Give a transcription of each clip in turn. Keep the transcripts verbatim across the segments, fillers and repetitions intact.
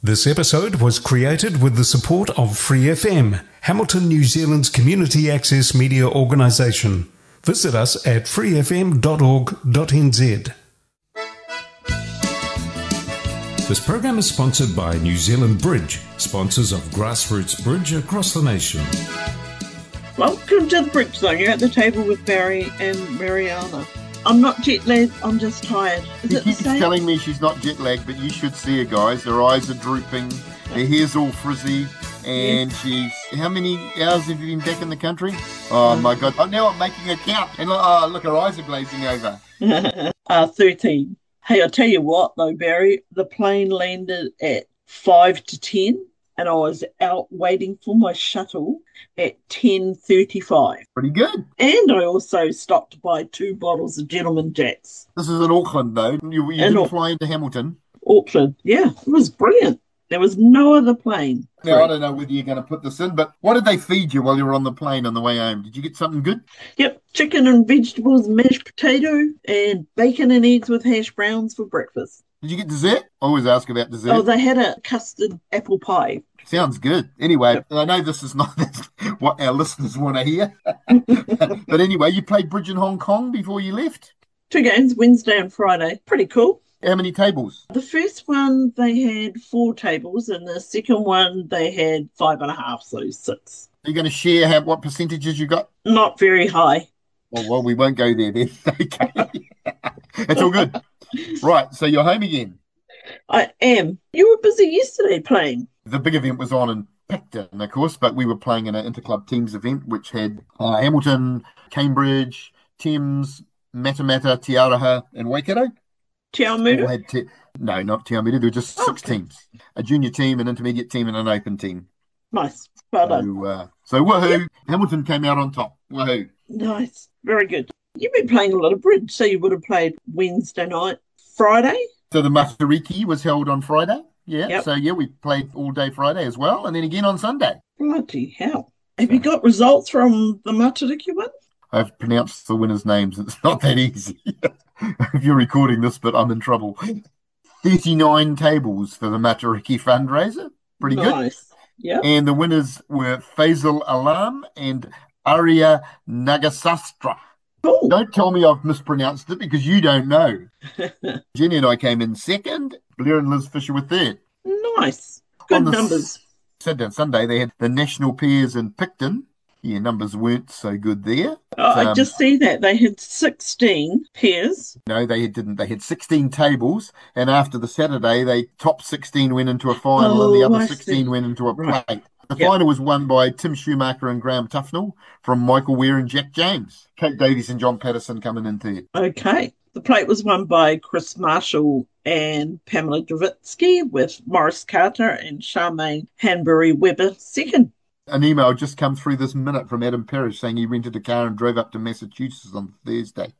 This episode was created with the support of Free F M, Hamilton, New Zealand's community access media organisation. Visit us at free f m dot org dot n z. This program is sponsored by New Zealand Bridge, sponsors of grassroots bridge across the nation. Welcome to the Bridge Zone. You're at the table with Barry and Mariana. I'm not jet lagged, I'm just tired. Is He it the keeps same? telling me she's not jet lagged, but you should see her, guys. Her eyes are drooping, her hair's all frizzy, and Yes. she's... How many hours have you been back in the country? Oh, my God. Oh, now I'm making her count. And oh, look, her eyes are glazing over. uh, thirteen. Hey, I'll tell you what though, Barry, the plane landed at five to ten and I was out waiting for my shuttle at ten thirty-five. Pretty good. And I also stopped to buy two bottles of Gentleman Jacks. This is in Auckland, though. You, you In didn't Au- fly into Hamilton. Auckland. Yeah, it was brilliant. There was no other plane. Now, I don't know whether you're going to put this in, but what did they feed you while you were on the plane on the way home? Did you get something good? Yep, chicken and vegetables, mashed potato, and bacon and eggs with hash browns for breakfast. Did you get dessert? I always ask about dessert. Oh, they had a custard apple pie. Sounds good. Anyway, I know this is not what our listeners want to hear. But anyway, you played bridge in Hong Kong before you left. Two games, Wednesday and Friday. Pretty cool. How many tables? The first one, they had four tables, and the second one, they had five and a half, so six. Are you going to share how, what percentages you got? Not very high. Oh, well, we won't go there then. Okay. It's all good. Right, so you're home again. I am. You were busy yesterday playing. The big event was on in Picton, of course, but we were playing in an interclub teams event, which had uh, Hamilton, Cambridge, Thames, Matamata, Te Araha, and Waikato. Te All Awamutu? had te- no, not Te Awamutu. There were just six Okay. teams. A junior team, an intermediate team, and an open team. Nice. Well done. So, uh, so woohoo, Hamilton came out on top. Woohoo. Nice. Very good. You've been playing a lot of bridge, so you would have played Wednesday night, Friday? So the Matariki was held on Friday. Yeah, Yep. so yeah, we played all day Friday as well, and then again on Sunday. Bloody hell. Have you got results from the Matariki one? I've pronounced the winners' names. It's not that easy. If you're recording this, but I'm in trouble. thirty-nine tables for the Matariki fundraiser. Pretty good. Nice. Yep. And the winners were Faisal Alam and Arya Nagasastra. Cool. Don't tell me I've mispronounced it because you don't know. Jenny and I came in second. Blair and Liz Fisher were third. Nice. Good On the numbers. Saturday and Sunday, they had the national pairs in Picton. Yeah, numbers weren't so good there. Oh, I Um, just see that. They had sixteen pairs. No, they didn't. They had sixteen tables, and after the Saturday, they top sixteen went into a final, and the Oh, other I sixteen see. went into a Right. plate. The Yep. final was won by Tim Schumacher and Graham Tufnell from Michael Ware and Jack James. Kate Davies and John Patterson coming in third. Okay. The plate was won by Chris Marshall and Pamela Dravitsky, with Morris Carter and Charmaine Hanbury Webber second. An email just come through this minute from Adam Parrish saying he rented a car and drove up to Massachusetts on Thursday.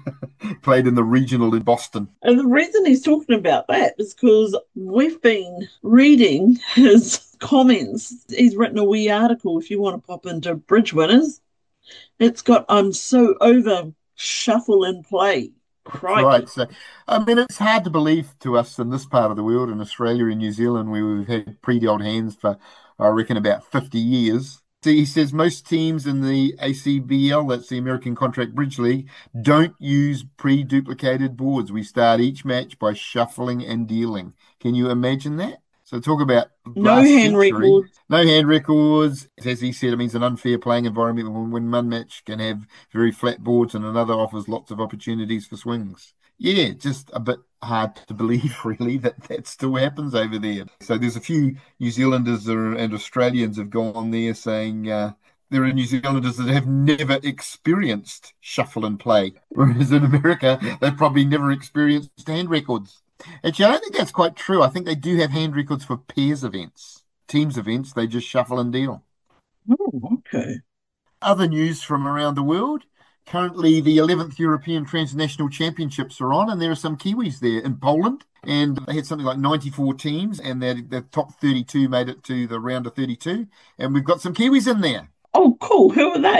Played in the regional in Boston. And the reason he's talking about that is because we've been reading his comments. He's written a wee article if you want to pop into Bridge Winners. It's got, I'm so over shuffle and play. Crikey. Right. So, I mean, it's hard to believe to us in this part of the world, in Australia and New Zealand, where we've had pre-dealt hands for, I reckon, about fifty years. So he says most teams in the A C B L, that's the American Contract Bridge League, don't use pre-duplicated boards. We start each match by shuffling and dealing. Can you imagine that? So talk about No last hand century. records. No hand records. As he said, it means an unfair playing environment when one match can have very flat boards and another offers lots of opportunities for swings. Yeah, just a bit hard to believe, really, that that still happens over there. So there's a few New Zealanders and Australians have gone there saying uh, there are New Zealanders that have never experienced shuffle and play, whereas in America, they've probably never experienced hand records. Actually, I don't think that's quite true. I think they do have hand records for pairs events. Teams events, they just shuffle and deal. Oh, okay. Other news from around the world. Currently, the eleventh European Transnational Championships are on, and there are some Kiwis there in Poland. And they had something like ninety-four teams, and the top thirty-two made it to the round of thirty-two. And we've got some Kiwis in there. Oh, cool. Who are they?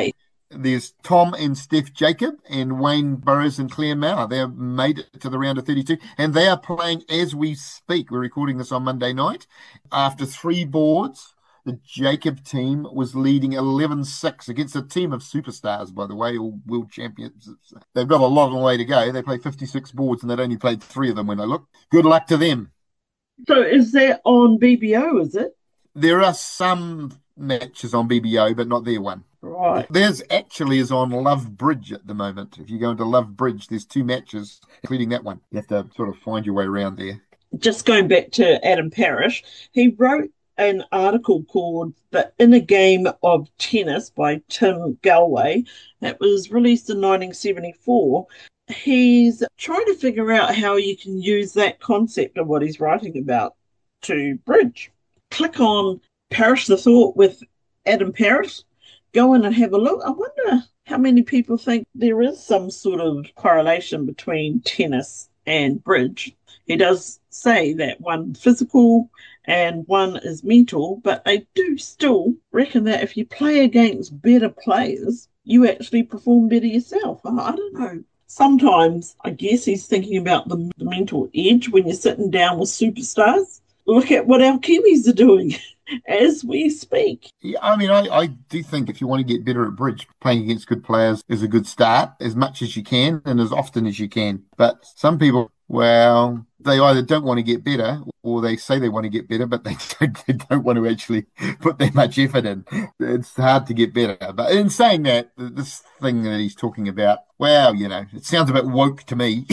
There's Tom and Steph Jacob and Wayne Burrows and Claire Mauer. They've made it to the round of thirty-two, and they are playing as we speak. We're recording this on Monday night. After three boards, the Jacob team was leading eleven six against a team of superstars, by the way, all world champions. They've got a long way to go. They played fifty-six boards, and they'd only played three of them when I looked. Good luck to them. So is that on B B O, is it? There are some matches on B B O, but not their one. Right. There's actually is on Love Bridge at the moment. If you go into Love Bridge, there's two matches, including that one. You have to sort of find your way around there. Just going back to Adam Parrish, he wrote an article called The Inner Game of Tennis by Tim Galway. It was released in nineteen seventy-four. He's trying to figure out how you can use that concept of what he's writing about to bridge. Click on Parrish the Thought with Adam Parrish. Go in and have a look. I wonder how many people think there is some sort of correlation between tennis and bridge. He does say that one physical and one is mental, but I do still reckon that if you play against better players, you actually perform better yourself. I, I don't know. Sometimes I guess he's thinking about the, the mental edge when you're sitting down with superstars. Look at what our Kiwis are doing as we speak. Yeah, I mean, I, I do think if you want to get better at bridge, playing against good players is a good start, as much as you can and as often as you can. But some people, well, they either don't want to get better or they say they want to get better, but they don't, they don't want to actually put that much effort in. It's hard to get better. But in saying that, this thing that he's talking about, well, you know, it sounds a bit woke to me.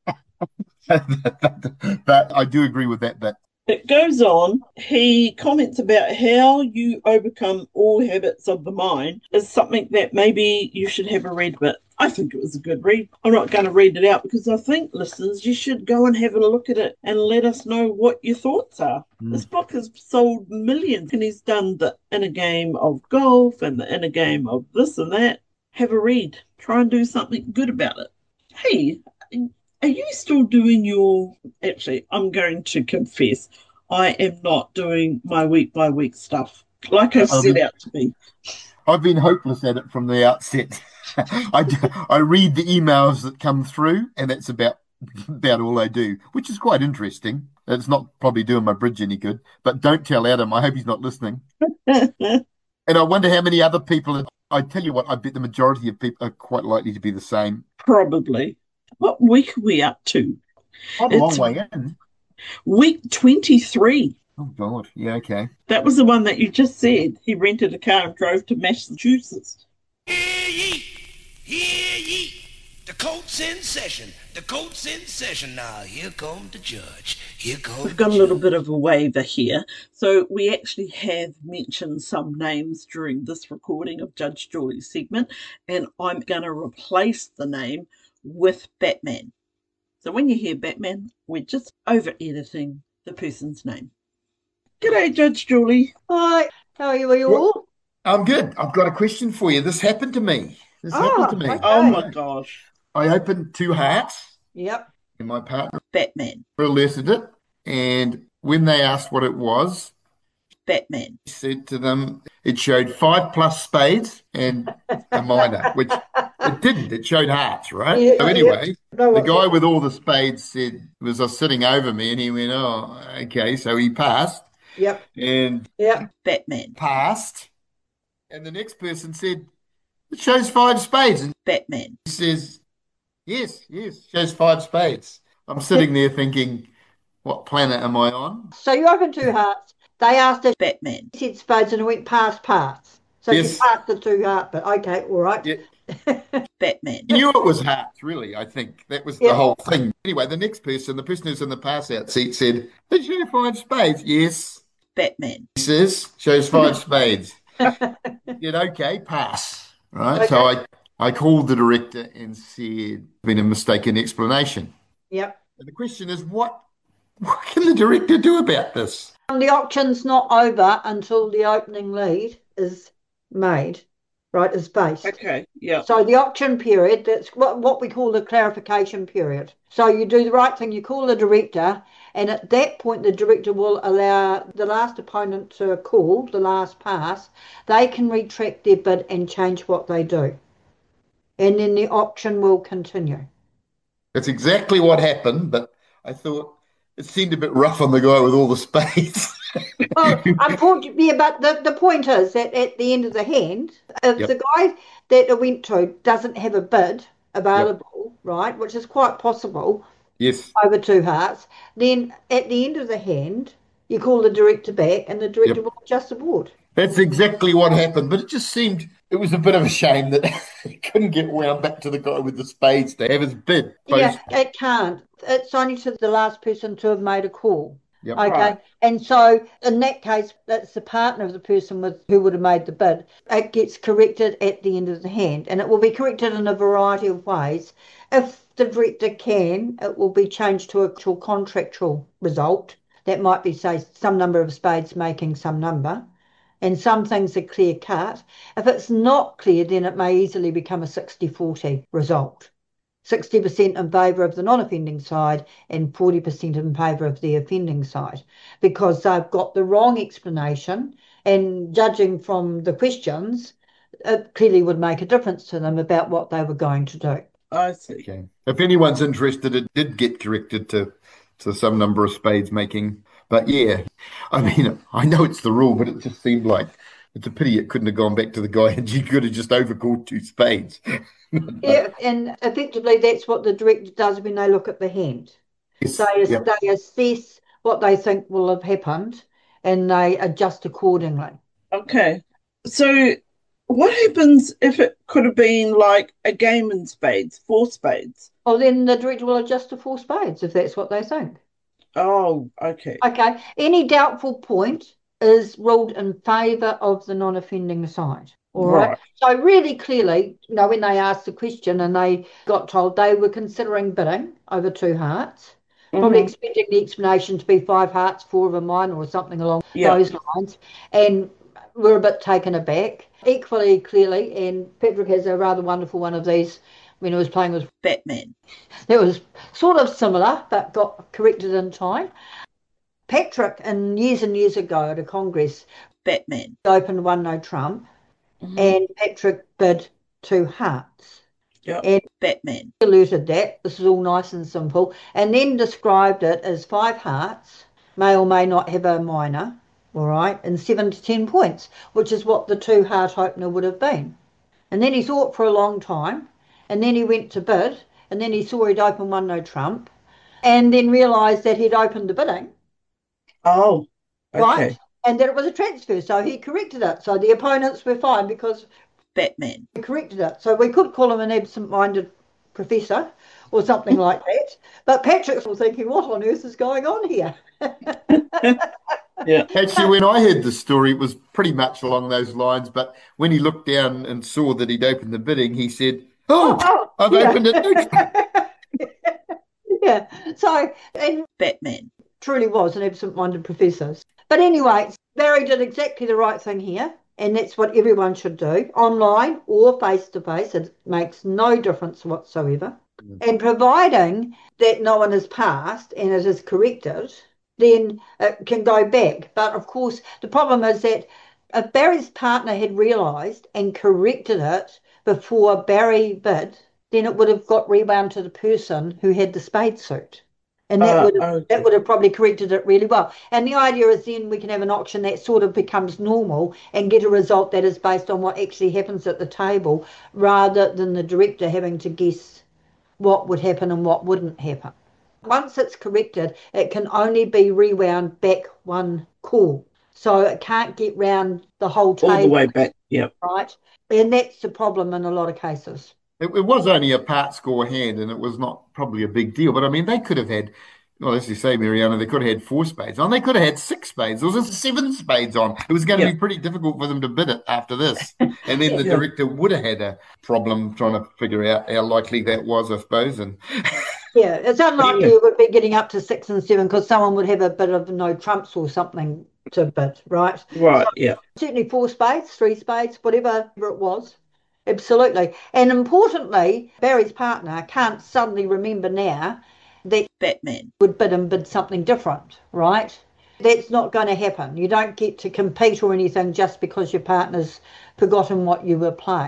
But I do agree with that bit. It goes on, he comments about how you overcome all habits of the mind is something that maybe you should have a read of it. I think it was a good read. I'm not going to read it out because I think, listeners, you should go and have a look at it and let us know what your thoughts are. Mm. This book has sold millions and he's done the inner game of golf and the inner game of this and that. Have a read. Try and do something good about it. Hey, are you still doing your... Actually, I'm going to confess, I am not doing my week-by-week stuff like I've set out to be. I've been hopeless at it from the outset. I, I read the emails that come through, and that's about, about all I do, which is quite interesting. It's not probably doing my bridge any good, but don't tell Adam. I hope he's not listening. And I wonder how many other people... Are, I tell you what, I bet the majority of people are quite likely to be the same. Probably. What week are we up to? I'm a long way in. Week twenty-three. Oh, God. Yeah, okay. That was the one that you just said. He rented a car and drove to Massachusetts. Hear ye! Hear ye! The court's in session. The court's in session now. Here come the judge. Here comes We've got a little bit of a waiver here. So we actually have mentioned some names during this recording of Judge Julie's segment, and I'm going to replace the name with Batman. So when you hear Batman, we're just over-editing the person's name. G'day, Judge Julie. Hi, how are you, are you all? Well, I'm good. I've got a question for you. This happened to me. This Oh, happened to me. okay. Oh my gosh. I opened two hearts, Yep. and my partner Batman. alerted it. And when they asked what it was, Batman. I said to them, it showed five plus spades and a minor, which it didn't. It showed hearts, right? Yeah, so anyway, yeah. No, the what- guy with all the spades said, was uh, sitting over me, and he went, oh, okay. So he passed Yep. and Yep. Batman. passed. And the next person said, it shows five spades. And Batman. he says, yes, yes, shows five spades. I'm sitting there thinking, what planet am I on? So you opened two hearts. They asked if Batman. you said spades and it went past parts. So Yes. you passed the two heart, but okay, all right. Yeah. Batman. He knew it was hearts, really, I think. That was Yeah. the whole thing. Anyway, the next person, the person who's in the pass-out seat said, did you show five spades? Yes. Batman. He says, shows five spades. He said, okay, pass. Right, so I, I called the director and said, been a mistaken explanation. Yep. And the question is, what, what can the director do about this? And the auction's not over until the opening lead is made, right, is based. Okay, yeah. So the auction period, that's what, what we call the clarification period. So you do the right thing, you call the director, and at that point the director will allow the last opponent to call, the last pass. They can retract their bid and change what they do. and then the auction will continue. That's exactly what happened, but I thought it seemed a bit rough on the guy with all the spades. Well, unfortunately, yeah, but the, the point is that at the end of the hand, if Yep. the guy that it went to doesn't have a bid Yep. available, right, which is quite possible Yes. over two hearts, then at the end of the hand, you call the director back and the director Yep. will adjust the board. That's exactly what happened, but it just seemed it was a bit of a shame that he couldn't get wound back to the guy with the spades to have his bid Yeah, post. it can't. It's only to the last person to have made a call. Yep. Okay. Right. And so in that case, that's the partner of the person with who would have made the bid. It gets corrected at the end of the hand, and it will be corrected in a variety of ways. If the director can, it will be changed to a to a contractual result. That might be, say, some number of spades making some number, and some things are clear cut. If it's not clear, then it may easily become a sixty forty result. sixty percent in favour of the non-offending side and forty percent in favour of the offending side, because they've got the wrong explanation, and judging from the questions, it clearly would make a difference to them about what they were going to do. I see. Okay. If anyone's interested, it did get corrected to to some number of spades making. But yeah, I mean, I know it's the rule, but it just seemed like it's a pity it couldn't have gone back to the guy and you could have just overcalled two spades. Yeah, and effectively that's what the director does when they look at the hand. Yes. They, Yep. they assess what they think will have happened and they adjust accordingly. Okay. So what happens if it could have been like a game in spades, four spades? Well, then the director will adjust to four spades if that's what they think. Oh, okay. Okay, any doubtful point is ruled in favour of the non-offending side. All right. Right. So really clearly, you know, when they asked the question and they got told they were considering bidding over two hearts, probably Mhm. expecting the explanation to be five hearts, four of a minor or something along Yeah. those lines, and we're a bit taken aback. Equally clearly, and Patrick has a rather wonderful one of these when he was playing with Batman. that was sort of similar but got corrected in time. Patrick, and years and years ago at a Congress, Batman. opened one no trump, Mhm. and Patrick bid two hearts. Yeah. And Batman. he alerted that this is all nice and simple, and then described it as five hearts, may or may not have a minor, all right, and seven to ten points, which is what the two heart opener would have been. And then he thought for a long time, and then he went to bid, and then he saw he'd opened one no trump, and then realised that he'd opened the bidding. Oh, Right? okay. And that it was a transfer, so he corrected it. So the opponents were fine because Batman. he corrected it. So we could call him an absent-minded professor or something like that. But Patrick's was thinking, what on earth is going on here? Yeah. Actually, when I heard the story, it was pretty much along those lines. But when he looked down and saw that he'd opened the bidding, he said, "Oh, Oh, I've yeah. opened it." Yeah. So, and Batman. truly was an absent-minded professor. But anyway, Barry did exactly the right thing here, and that's what everyone should do, online or face-to-face. It makes no difference whatsoever. Mm. And providing that no one has passed and it is corrected, then it can go back. But of course, the problem is that if Barry's partner had realised and corrected it before Barry bid, then it would have got rewound to the person who had the spade suit. And that Uh, would have, okay. that would have probably corrected it really well. And the idea is then we can have an auction that sort of becomes normal and get a result that is based on what actually happens at the table, rather than the director having to guess what would happen and what wouldn't happen. Once it's corrected, it can only be rewound back one call. So it can't get round the whole All the table, way back. Yep. right? And that's the problem in a lot of cases. It, it was only a part score hand, and it was not probably a big deal. But I mean, they could have had, well, as you say, Mariana, they could have had four spades on. They could have had six spades. There was seven spades on. It was going to Yeah. be pretty difficult for them to bid it after this. And then the Yeah. director would have had a problem trying to figure out how likely that was, I suppose. And Yeah, it's unlikely Yeah. it would be getting up to six and seven because someone would have a bit of no trumps or something to bid, right? Right. Yeah. Certainly four spades, three spades, whatever it was. Absolutely. And importantly, Barry's partner can't suddenly remember now that Batman. would bid and bid something different, right? That's not going to happen. You don't get to compete or anything just because your partner's forgotten what you were playing.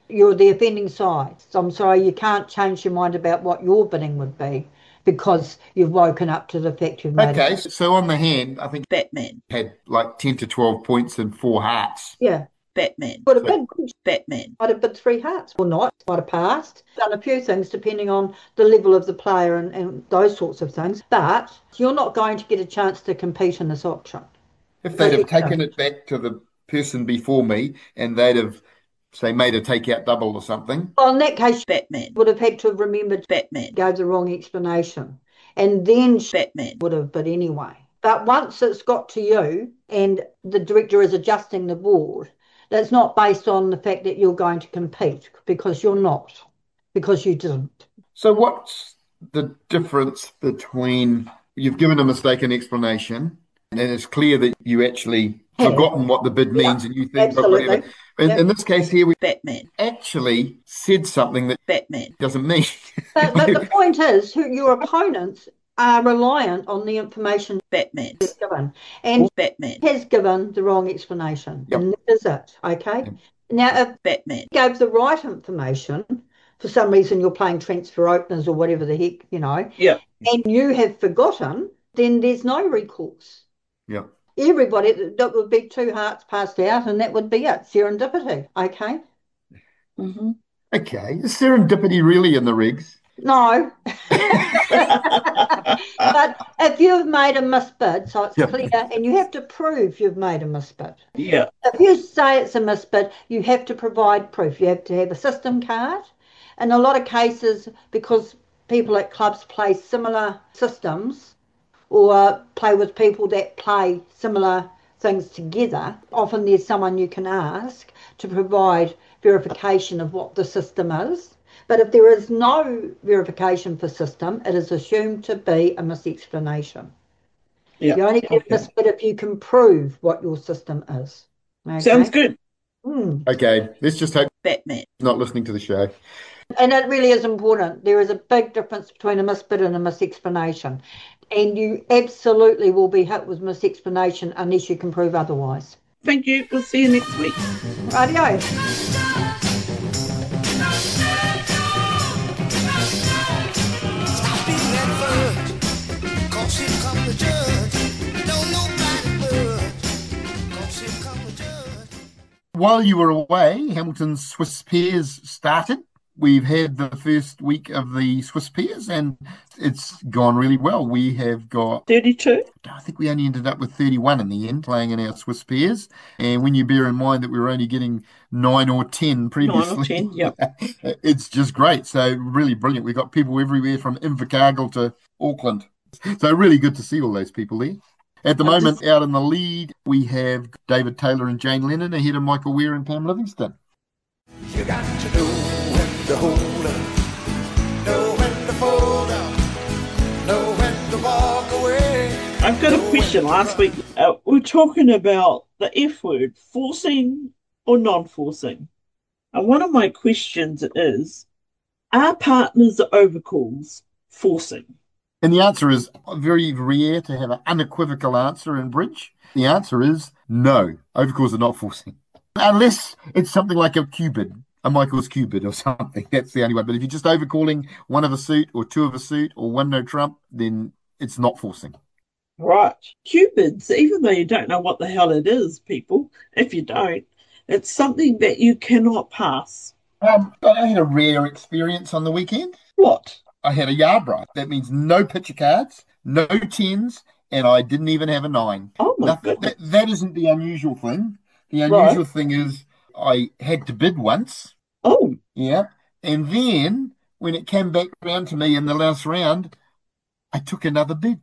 you're the offending side. So I'm sorry, you can't change your mind about what your bidding would be because you've woken up to the fact you've made Okay, it. so on the hand, I think Batman. had like ten to twelve points and four hearts. Yeah. Batman. Would have So- bid, Batman. might have bid three hearts or not, might have passed. Done a few things depending on the level of the player and, and those sorts of things. But you're not going to get a chance to compete in this auction. If they'd have Okay. taken it back to the person before me and they'd have, say, made a takeout double or something. Well, in that case, you Batman. would have had to have remembered Batman. gave the wrong explanation. And then she Batman. would have bid anyway. But once it's got to you and the director is adjusting the board, that's not based on the fact that you're going to compete because you're not, because you didn't. So what's the difference between you've given a mistaken explanation and it's clear that you actually Yeah. forgotten what the bid means and you think, but Absolutely. whatever. In, Yeah. in this case here, we Batman. actually said something that Batman. doesn't mean. But, but the point is, who your opponents are reliant on the information Batman. that's given. And Batman. he has given the wrong explanation. Yep. And that is it, okay? Yep. Now, if Batman. gave the right information, for some reason you're playing transfer openers or whatever the heck, you know, Yeah. and you have forgotten, then there's no recourse. Yeah. Everybody, that would be two hearts passed out, and that would be it. Serendipity, okay? Mm-hmm. Okay. Is serendipity really in the regs? No. But if you've made a misbid, so it's Yep. clear, and you have to prove you've made a misbid. Yeah. If you say it's a misbid, you have to provide proof. You have to have a system card. In a lot of cases, because people at clubs play similar systems or play with people that play similar things together, often there's someone you can ask to provide verification of what the system is. But if there is no verification for system, it is assumed to be a misexplanation. Yeah. You only get Okay. this bit if you can prove what your system is. Okay? Sounds good. Mm. Okay. Let's just hope Batman. he's not listening to the show. And it really is important. There is a big difference between a misbid and a misexplanation. And you absolutely will be hit with misexplanation unless you can prove otherwise. Thank you. We'll see you next week. Radio. Stop beating that fudge, 'cause here come the judge. Don't nobody budge, 'cause here come the judge. While you were away, Hamilton's Swiss Peers started. We've had the first week of the Swiss Peers and it's gone really well. We have got, thirty-two. I think we only ended up with thirty-one in the end playing in our Swiss Peers. And when you bear in mind that we were only getting nine or ten previously, Nine or ten, yep. it's just great. So really brilliant. We've got people everywhere from Invercargill to Auckland. So really good to see all those people there. At the I moment, just- out in the lead, we have David Taylor and Jane Lennon ahead of Michael Weir and Pam Livingston. You got to know when to hold up, know when to fold up, know when to walk away. I've got a question. Last week, uh, we we're talking about the F word, forcing or non-forcing. And one of my questions is, are partners overcalls forcing? And the answer is very rare to have an unequivocal answer in bridge. The answer is no. Overcalls are not forcing. Unless it's something like a Cupid, a Michael's Cupid or something. That's the only one. But if you're just overcalling one of a suit or two of a suit or one no trump, then it's not forcing. Right. Cupids, even though you don't know what the hell it is, people, if you don't, it's something that you cannot pass. Um, I had a rare experience on the weekend. What? I had a Yarborough. That means no picture cards, no tens, and I didn't even have a nine. Oh my Nothing- goodness. that, that isn't the unusual thing. The Right. unusual thing is I had to bid once. Oh, Yeah. And then when it came back round to me in the last round, I took another bid.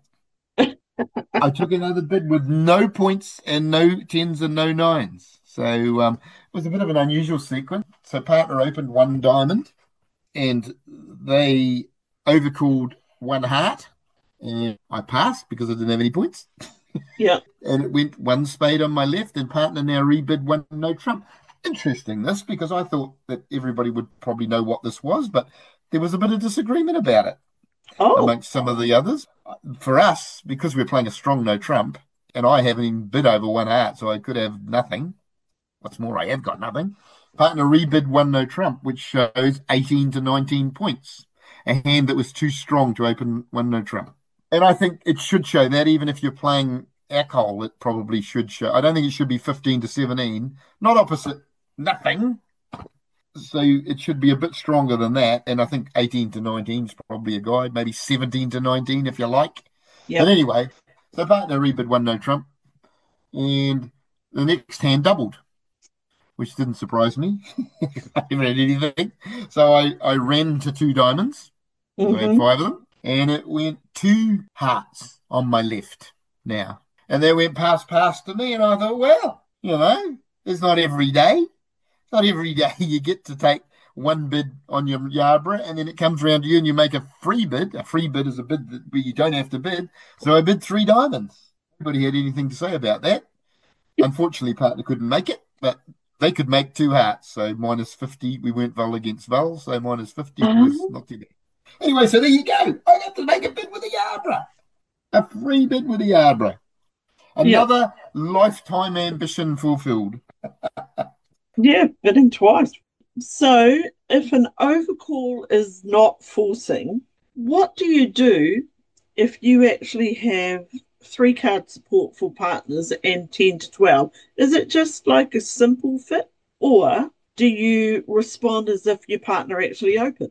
I took another bid with no points and no tens and no nines. So um, it was a bit of an unusual sequence. So partner opened one diamond and they overcalled one heart. And I passed because I didn't have any points. yeah. And it went one spade on my left and partner now rebid one no trump. Interesting this because I thought that everybody would probably know what this was, but there was a bit of disagreement about it Oh, amongst some of the others. For us, because we're playing a strong no trump, and I haven't even bid over one heart, so I could have nothing. What's more, I have got nothing. Partner rebid one no trump, which shows eighteen to nineteen points. A hand that was too strong to open one no trump. And I think it should show that, even if you're playing Acol, it probably should show. I don't think it should be fifteen to seventeen. Not opposite nothing. So it should be a bit stronger than that. And I think eighteen to nineteen is probably a guide. Maybe seventeen to nineteen if you like. Yep. But anyway, so partner rebid one no trump. And the next hand doubled, which didn't surprise me. I haven't had anything. So I, I ran to two diamonds. So I had Mhm. five of them. And it went two hearts on my left now. And they went past past to me. And I thought, well, you know, it's not every day. Not every day you get to take one bid on your Yarborough, and then it comes around to you and you make a free bid. A free bid is a bid that, where you don't have to bid. So I bid three diamonds. Nobody had anything to say about that. Unfortunately, partner couldn't make it, but they could make two hearts. So minus fifty. We weren't Vull against Vull, so minus fifty was Oh. not too bad. Anyway, so there you go. I got to make a bid with a Yarborough. A free bid with a Yarborough. Another lifetime ambition fulfilled. Yeah, bidding twice. So if an overcall is not forcing, what do you do if you actually have three card support for partners and ten to twelve? Is it just like a simple fit, or do you respond as if your partner actually opened,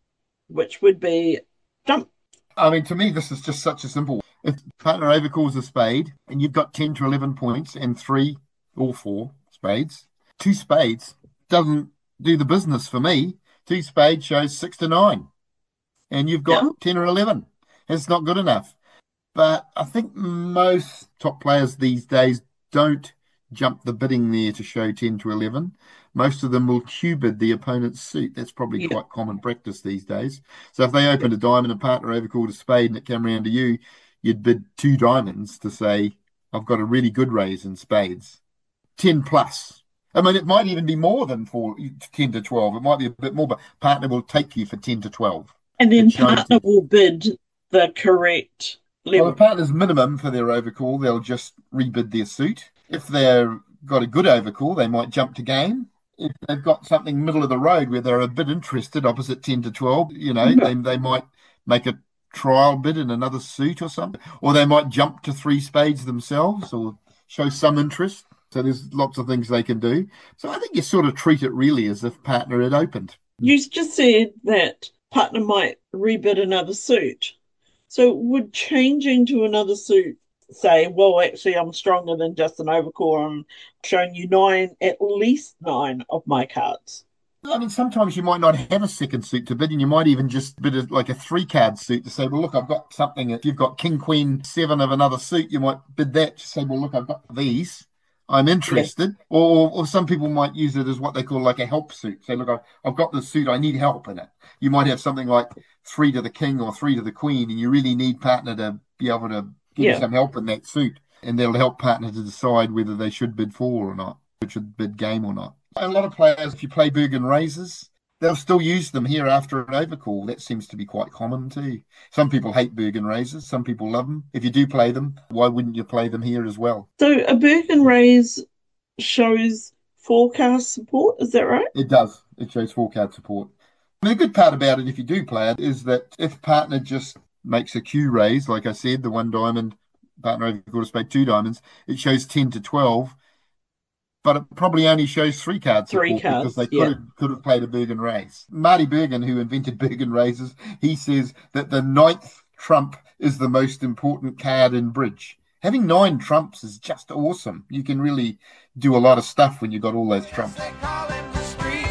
which would be jump? I mean, to me, this is just such a simple. If partner overcalls a spade and you've got ten to eleven points and three or four spades, two spades doesn't do the business for me. Two spades shows six to nine, and you've got Yeah. ten or eleven. It's not good enough. But I think most top players these days don't jump the bidding there to show ten to eleven. Most of them will Q-bid the opponent's suit. That's probably Yeah. quite common practice these days. So if they opened a diamond and partner overcalled a spade and it came around to you, you'd bid two diamonds to say, I've got a really good raise in spades. ten plus. I mean, it might even be more than four, ten to twelve. It might be a bit more, but partner will take you for ten to twelve. And then It's shown partner to- will bid the correct Well, level. the partner's minimum for their overcall, they'll just rebid their suit. If they've got a good overcall, they might jump to game. If they've got something middle of the road where they're a bit interested, opposite ten to twelve, you know, Yeah. they, they might make a trial bid in another suit or something. Or they might jump to three spades themselves or show some interest. So there's lots of things they can do. So I think you sort of treat it really as if partner had opened. You just said that partner might rebid another suit. So would changing to another suit say, well, actually, I'm stronger than just an overcall. I'm showing you nine, at least nine of my cards. I mean, sometimes you might not have a second suit to bid, and you might even just bid it like a three card suit to say, well, look, I've got something. If you've got king, queen, seven of another suit, you might bid that to say, well, look, I've got these. I'm interested. Or, or some people might use it as what they call like a help suit. Say, look, I've, I've got this suit. I need help in it. You might have something like three to the king or three to the queen, and you really need partner to be able to give Yeah. you some help in that suit. And that'll help partner to decide whether they should bid four or not, which should bid game or not. A lot of players, if you play Bergen Razors, they'll still use them here after an overcall. That seems to be quite common too. Some people hate Bergen Razors, some people love them. If you do play them, why wouldn't you play them here as well? So a Bergen raise shows forecast support, is that right? It does. It shows four card support. I mean, the good part about it, if you do play it, is that if partner just makes a Q raise, like I said, the one diamond, partner overcalled a spade, two diamonds, it shows ten to twelve. But it probably only shows three card support Three cards, because they yeah. could have, could have played a Bergen raise. Marty Bergen, who invented Bergen raises, he says that the ninth trump is the most important card in bridge. Having nine trumps is just awesome. You can really do a lot of stuff when you've got all those trumps. They call him the street.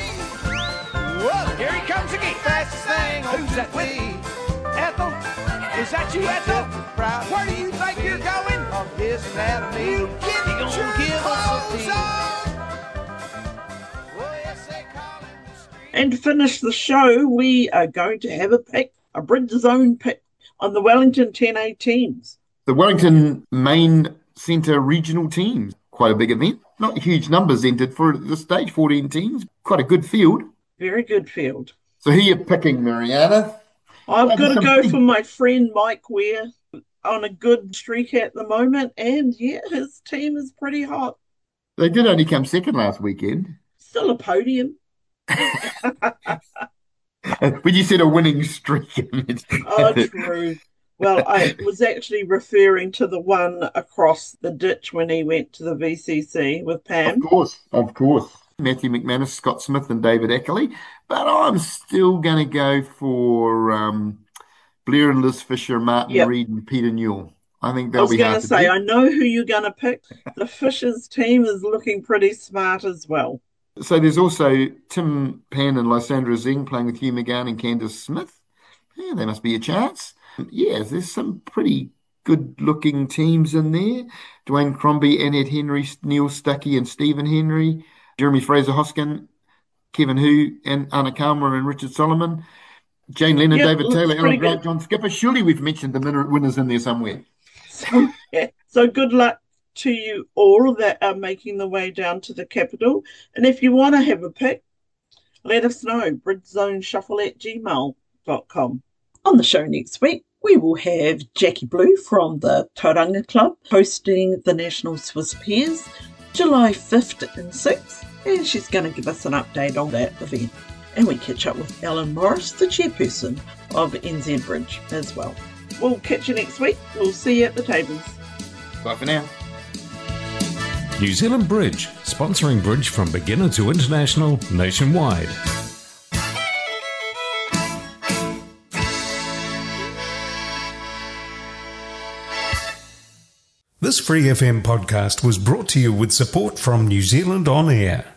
Whoa, here he comes again. Fastest thing on Who's that with Ethel? Is that you, Ethel? Proud. Where do you think you're going? Of his anatomy. You get he gonna give us a well, yes, they call him the street. And to finish the show, we are going to have a pick, a Bridge Zone pick on the Wellington ten A teams. The Wellington main centre regional teams, quite a big event. Not huge numbers entered for the stage, fourteen teams. Quite a good field. Very good field. So who are you picking, Mariana? I've And got to some go big- for my friend Mike Ware on a good streak at the moment. And yeah, his team is pretty hot. They did only come second last weekend. Still a podium. When you said a winning streak, oh, true. Well, I was actually referring to the one across the ditch when he went to the V C C with Pam. Of course, of course. Matthew McManus, Scott Smith, and David Ackley. But I'm still going to go for um, Blair and Liz Fisher, Martin yep. Reed, and Peter Newell. I think they'll be hard to beat. I was going to say, I know who you're going to pick. The Fishers team is looking pretty smart as well. So there's also Tim Pan and Lysandra Zeng playing with Hugh McGann and Candice Smith. Yeah, there must be a chance. Yeah, there's some pretty good-looking teams in there. Dwayne Crombie, Annette Henry, Neil Stuckey and Stephen Henry, Jeremy Fraser-Hoskin, Kevin Hu and Anna Kalmer and Richard Solomon, Jane Lennon, yep, David Taylor, Ellen Grant, John Skipper. Surely we've mentioned the winners in there somewhere. So, yeah. so good luck to you all that are making the way down to the capital. And if you want to have a pick, let us know, bridgezone at gmail dot com. On the show next week, we will have Jackie Blue from the Tauranga Club hosting the National Swiss Pairs July fifth and sixth, and she's going to give us an update on that event. And we catch up with Ellen Morris, the chairperson of N Z Bridge as well. We'll catch you next week. We'll see you at the tables. Bye for now. New Zealand Bridge, sponsoring bridge from beginner to international nationwide. This Free F M podcast was brought to you with support from New Zealand On Air.